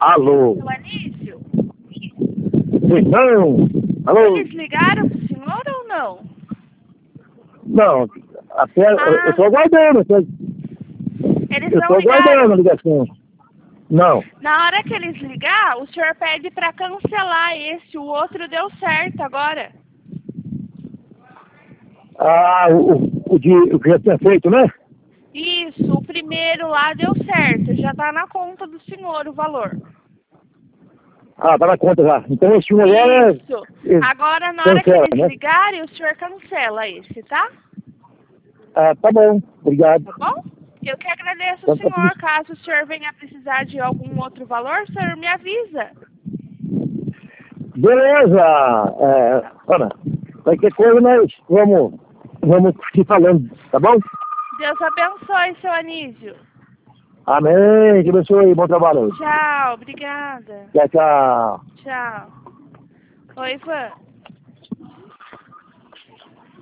Alô? Seu Anísio? Não. Alô? Eles ligaram pro senhor ou não? Não, até, eu estou aguardando. Eles Eu não estou aguardando ligaram? a ligação. Não. Na hora que eles ligar, o senhor pede pra cancelar esse, o outro deu certo agora. Ah, o que já tinha feito, né? Isso, o primeiro lá deu certo, já tá na conta do senhor o valor. Ah, tá na conta já. Então esse um agora Isso. é, Agora, na hora que cancela, eles né? ligarem, o senhor cancela esse, tá? Ah, tá bom. Obrigado. Tá bom? Eu que agradeço Então, o tá tudo... senhor. Caso o senhor venha precisar de algum outro valor, o senhor me avisa. Beleza, Ana. Qualquer coisa nós vamos te falando, tá bom? Deus abençoe, seu Anísio. Amém. Que abençoe. Bom trabalho. Tchau, obrigada. Tchau, tchau. Tchau. Oi, Ivan.